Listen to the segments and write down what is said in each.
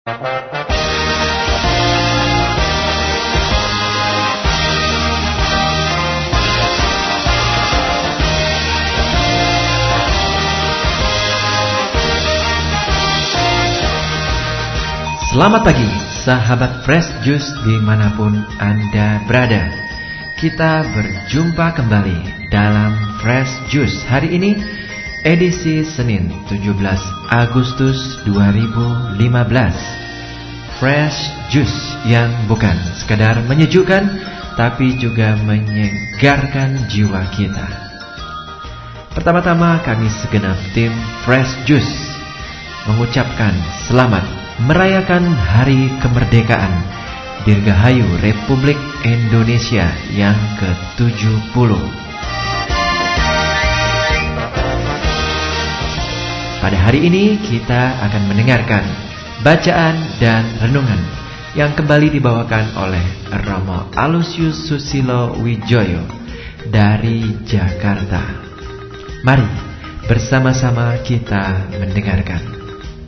Selamat pagi, sahabat Fresh Juice dimanapun Anda berada. Kita berjumpa kembali dalam Fresh Juice hari ini, edisi Senin 17 Agustus 2015. Fresh Juice yang bukan sekadar menyejukkan, tapi juga menyegarkan jiwa kita. Pertama-tama kami segenap tim Fresh Juice mengucapkan selamat merayakan Hari Kemerdekaan Dirgahayu Republik Indonesia yang ke-70. Pada hari ini kita akan mendengarkan bacaan dan renungan yang kembali dibawakan oleh Romo Alusius Susilo Wijoyo dari Jakarta. Mari bersama-sama kita mendengarkan.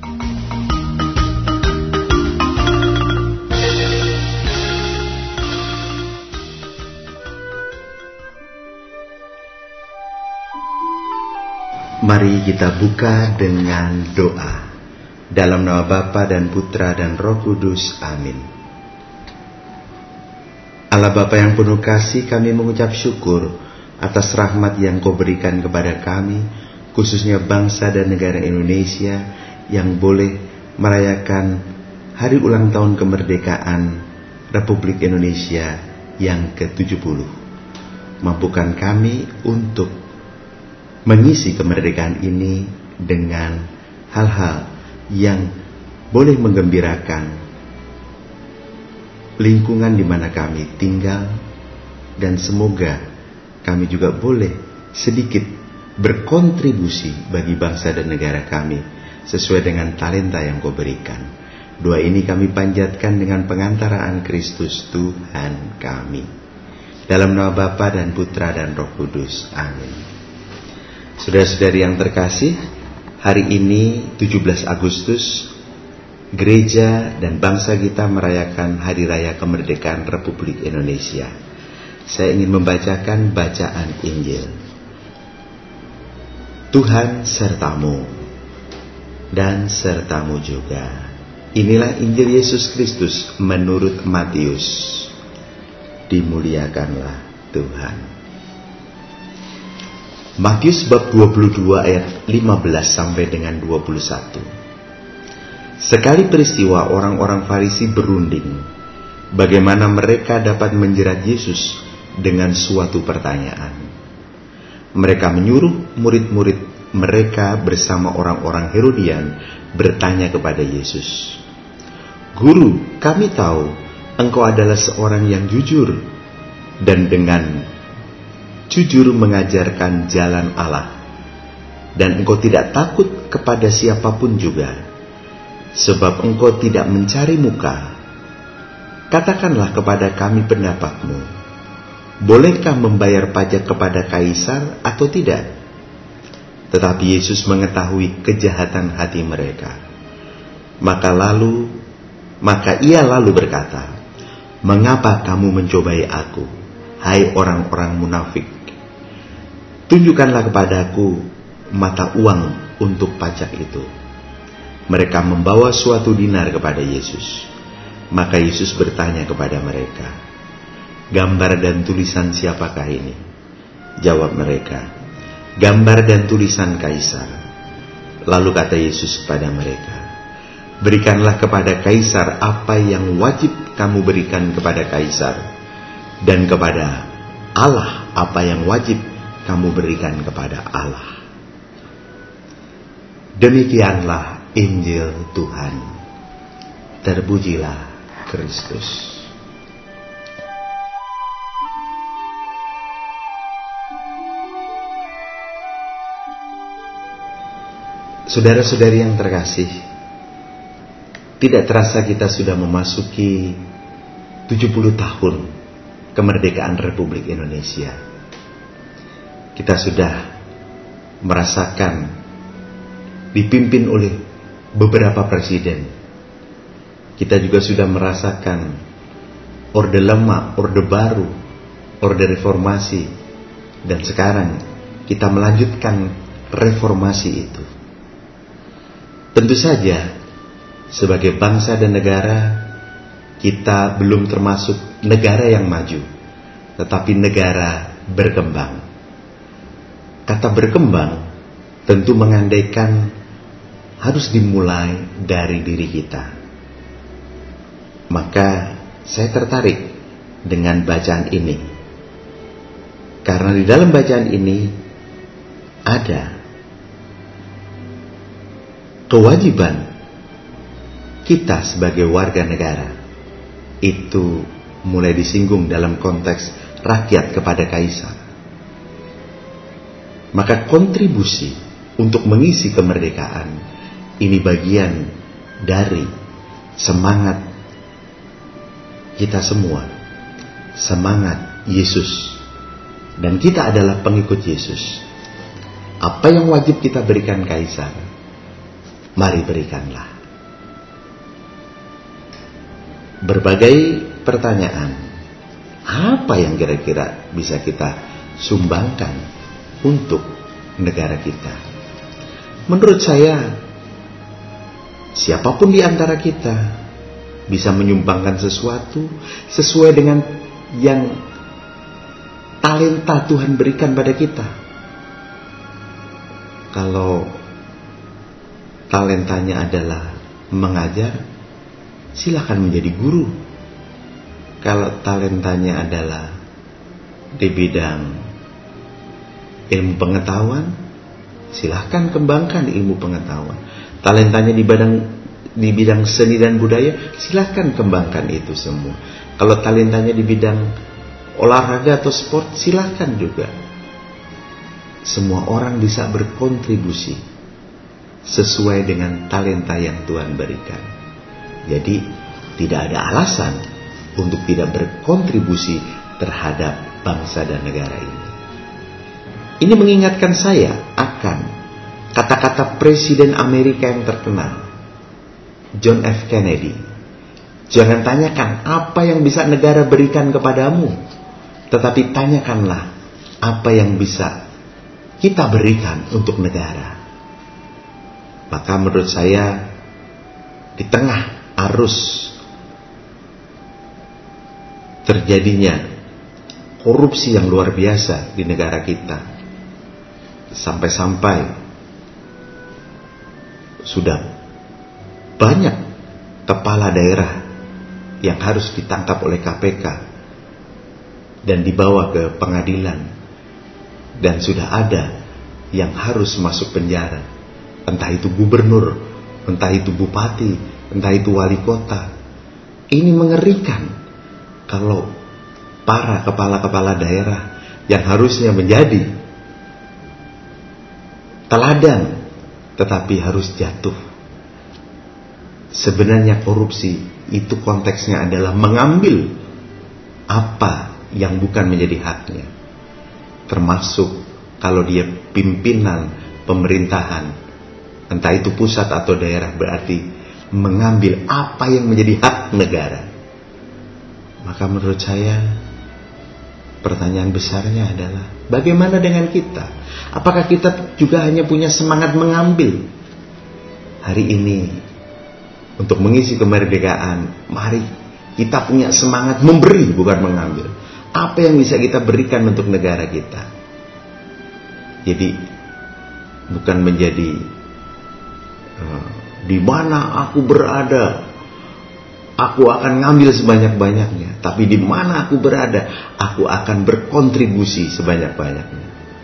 Mari kita buka dengan doa. Dalam nama Bapa dan Putra dan Roh Kudus. Amin. Allah Bapa yang penuh kasih, kami mengucap syukur atas rahmat yang Kau berikan kepada kami, khususnya bangsa dan negara Indonesia yang boleh merayakan hari ulang tahun kemerdekaan Republik Indonesia yang ke-70. Mampukan kami untuk mengisi kemerdekaan ini dengan hal-hal yang boleh menggembirakan lingkungan di mana kami tinggal, dan semoga kami juga boleh sedikit berkontribusi bagi bangsa dan negara kami sesuai dengan talenta yang Kau berikan. Doa ini kami panjatkan dengan pengantaraan Kristus Tuhan kami. Dalam nama Bapa dan Putra dan Roh Kudus. Amin. Saudara-saudari yang terkasih, hari ini 17 Agustus, gereja dan bangsa kita merayakan Hari Raya Kemerdekaan Republik Indonesia. Saya ingin membacakan bacaan Injil. Tuhan sertamu dan sertamu juga. Inilah Injil Yesus Kristus menurut Matius. Dimuliakanlah Tuhan. Matius bab 22 ayat 15 sampai dengan 21. Sekali peristiwa orang-orang Farisi berunding bagaimana mereka dapat menjerat Yesus dengan suatu pertanyaan. Mereka menyuruh murid-murid mereka bersama orang-orang Herodian bertanya kepada Yesus, "Guru, kami tahu Engkau adalah seorang yang jujur dan dengan jujur mengajarkan jalan Allah, dan Engkau tidak takut kepada siapapun juga, sebab Engkau tidak mencari muka. Katakanlah kepada kami pendapatmu, bolehkah membayar pajak kepada Kaisar atau tidak?" Tetapi Yesus mengetahui kejahatan hati mereka. Maka ia lalu berkata, "Mengapa kamu mencobai aku, hai orang-orang munafik? Tunjukkanlah kepadaku mata uang untuk pajak itu." Mereka membawa suatu dinar kepada Yesus. Maka Yesus bertanya kepada mereka, "Gambar dan tulisan siapakah ini?" Jawab mereka, "Gambar dan tulisan Kaisar." Lalu kata Yesus kepada mereka, "Berikanlah kepada Kaisar apa yang wajib kamu berikan kepada Kaisar, dan kepada Allah apa yang wajib kamu berikan kepada Allah." Demikianlah Injil Tuhan. Terpujilah Kristus. Saudara-saudari yang terkasih, tidak terasa kita sudah memasuki 70 tahun kemerdekaan Republik Indonesia. Kita sudah merasakan dipimpin oleh beberapa presiden kita juga sudah merasakan Orde Lama, Orde Baru, Orde Reformasi, dan sekarang kita melanjutkan reformasi itu. Tentu saja sebagai bangsa dan negara, kita belum termasuk negara yang maju, tetapi negara berkembang. Kata berkembang tentu mengandaikan harus dimulai dari diri kita. Maka saya tertarik dengan bacaan ini, karena di dalam bacaan ini ada kewajiban kita sebagai warga negara. Itu mulai disinggung dalam konteks rakyat kepada kaisar. Maka kontribusi untuk mengisi kemerdekaan ini bagian dari semangat kita semua, semangat Yesus. Dan kita adalah pengikut Yesus. Apa yang wajib kita berikan kaisar, mari berikanlah. Berbagai pertanyaan, apa yang kira-kira bisa kita sumbangkan untuk negara kita? Menurut saya, siapapun di antara kita bisa menyumbangkan sesuatu sesuai dengan yang talenta Tuhan berikan pada kita. Kalau talentanya adalah mengajar, silakan menjadi guru. Kalau talentanya adalah di bidang ilmu pengetahuan, silakan kembangkan ilmu pengetahuan. Talentanya di bidang seni dan budaya, silakan kembangkan itu semua. Kalau talentanya di bidang olahraga atau sport, silakan juga. Semua orang bisa berkontribusi sesuai dengan talenta yang Tuhan berikan. Jadi tidak ada alasan untuk tidak berkontribusi terhadap bangsa dan negara ini. Ini mengingatkan saya akan kata-kata Presiden Amerika yang terkenal, John F. Kennedy. Jangan tanyakan apa yang bisa negara berikan kepadamu, tetapi tanyakanlah apa yang bisa kita berikan untuk negara. Maka menurut saya, di tengah arus terjadinya korupsi yang luar biasa di negara kita, sampai-sampai sudah banyak kepala daerah yang harus ditangkap oleh KPK dan dibawa ke pengadilan, dan sudah ada yang harus masuk penjara, entah itu gubernur, entah itu bupati, entah itu wali kota. Ini mengerikan kalau para kepala-kepala daerah yang harusnya menjadi teladan, tetapi harus jatuh. Sebenarnya korupsi itu konteksnya adalah mengambil apa yang bukan menjadi haknya. Termasuk kalau dia pimpinan pemerintahan, entah itu pusat atau daerah, berarti mengambil apa yang menjadi hak negara. Maka menurut saya, pertanyaan besarnya adalah bagaimana dengan kita? Apakah kita juga hanya punya semangat mengambil? Hari ini untuk mengisi kemerdekaan, mari kita punya semangat memberi, bukan mengambil. Apa yang bisa kita berikan untuk negara kita? Jadi bukan menjadi di mana aku berada, aku akan ngambil sebanyak-banyaknya. Tapi di mana aku berada, aku akan berkontribusi sebanyak-banyaknya.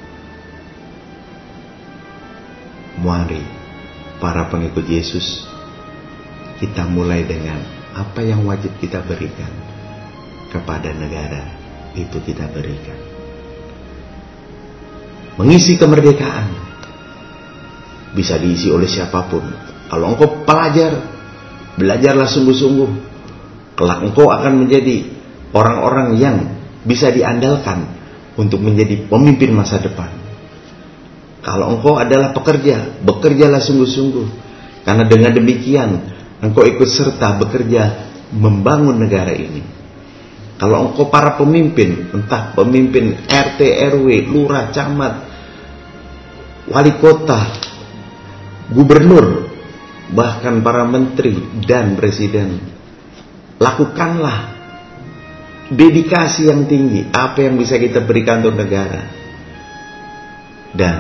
Mari para pengikut Yesus, kita mulai dengan apa yang wajib kita berikan kepada negara, itu kita berikan. Mengisi kemerdekaan bisa diisi oleh siapapun. Kalau engkau pelajar, belajarlah sungguh-sungguh. Kelak engkau akan menjadi orang-orang yang bisa diandalkan untuk menjadi pemimpin masa depan. Kalau engkau adalah pekerja, bekerjalah sungguh-sungguh. Karena dengan demikian engkau ikut serta bekerja membangun negara ini. Kalau engkau para pemimpin, entah pemimpin RT, RW, lurah, camat, wali kota, gubernur, bahkan para menteri dan presiden, lakukanlah dedikasi yang tinggi. Apa yang bisa kita berikan untuk negara? Dan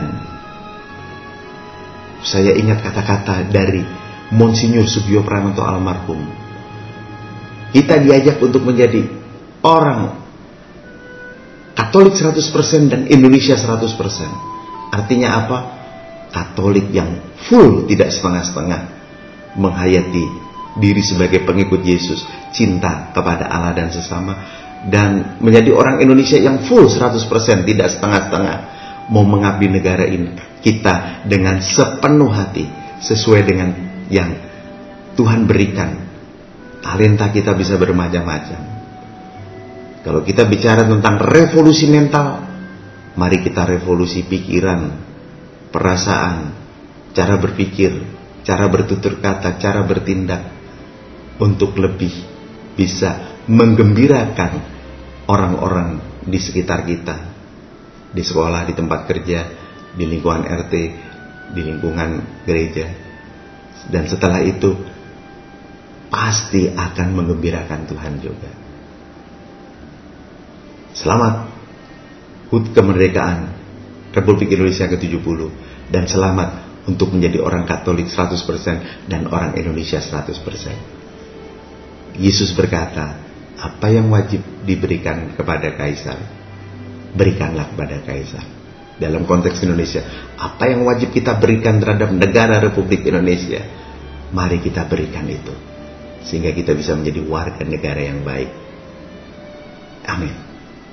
saya ingat kata-kata dari Monsinyur Sugio Pranoto almarhum. Kita diajak untuk menjadi orang Katolik 100% dan Indonesia 100%. Artinya apa? Katolik yang full, tidak setengah-setengah, menghayati diri sebagai pengikut Yesus, cinta kepada Allah dan sesama, dan menjadi orang Indonesia yang full 100%, tidak setengah-setengah, mau mengabdi negara ini kita dengan sepenuh hati, sesuai dengan yang Tuhan berikan. Talenta kita bisa bermacam-macam. Kalau kita bicara tentang revolusi mental, mari kita revolusi pikiran, perasaan, cara berpikir, cara bertutur kata, cara bertindak, untuk lebih bisa menggembirakan orang-orang di sekitar kita, di sekolah, di tempat kerja, di lingkungan RT, di lingkungan gereja. Dan setelah itu pasti akan menggembirakan Tuhan juga. Selamat HUT kemerdekaan Republik Indonesia ke-70, dan selamat untuk menjadi orang Katolik 100% dan orang Indonesia 100%. Yesus berkata, apa yang wajib diberikan kepada Kaisar, berikanlah kepada Kaisar. Dalam konteks Indonesia, apa yang wajib kita berikan terhadap negara Republik Indonesia, mari kita berikan itu, sehingga kita bisa menjadi warga negara yang baik. Amin.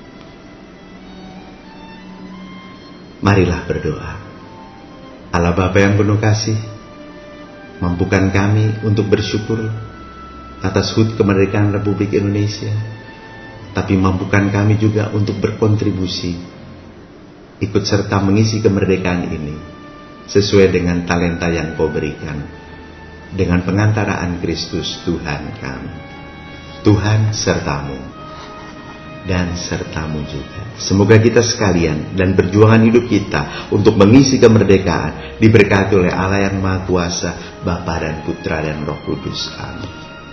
Marilah berdoa. Allah Bapa yang penuh kasih, mampukan kami untuk bersyukur atas HUT kemerdekaan Republik Indonesia, tapi mampukan kami juga untuk berkontribusi, ikut serta mengisi kemerdekaan ini sesuai dengan talenta yang Kau berikan, dengan pengantaraan Kristus Tuhan kami. Tuhan sertamu dan sertamu juga. Semoga kita sekalian dan perjuangan hidup kita untuk mengisi kemerdekaan diberkati oleh Allah yang Maha Kuasa, Bapa dan Putra dan Roh Kudus. Amin.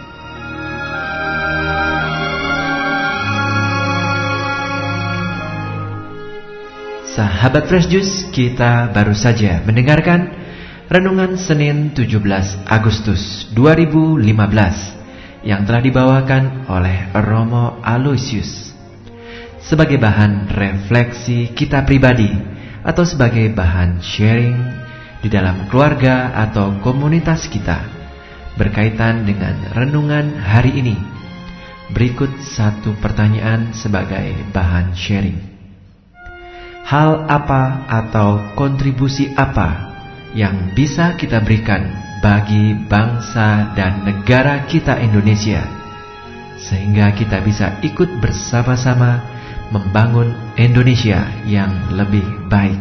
Sahabat Fresh Juice, kita baru saja mendengarkan Renungan Senin 17 Agustus 2015 yang telah dibawakan oleh Romo Aloysius sebagai bahan refleksi kita pribadi atau sebagai bahan sharing di dalam keluarga atau komunitas kita berkaitan dengan renungan hari ini. Berikut satu pertanyaan sebagai bahan sharing. Hal apa atau kontribusi apa yang bisa kita berikan bagi bangsa dan negara kita Indonesia, sehingga kita bisa ikut bersama-sama membangun Indonesia yang lebih baik.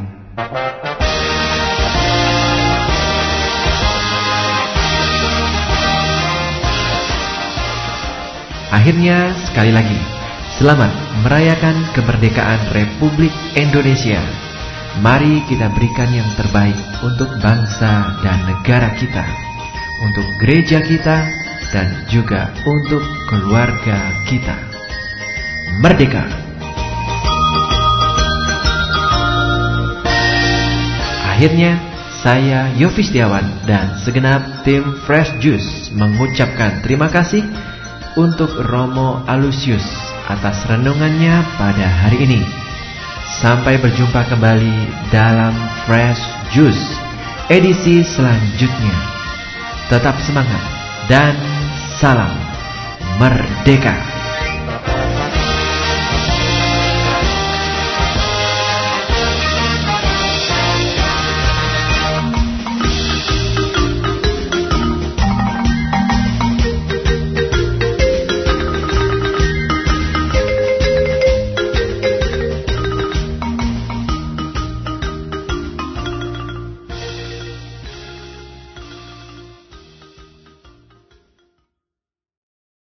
Akhirnya, sekali lagi, selamat merayakan kemerdekaan Republik Indonesia. Mari kita berikan yang terbaik untuk bangsa dan negara kita, untuk gereja kita, dan juga untuk keluarga kita. Merdeka! Akhirnya, saya Yofi Setiawan dan segenap tim Fresh Juice mengucapkan terima kasih untuk Romo Aloysius atas renungannya pada hari ini. Sampai berjumpa kembali dalam Fresh Juice edisi selanjutnya. Tetap semangat dan salam merdeka!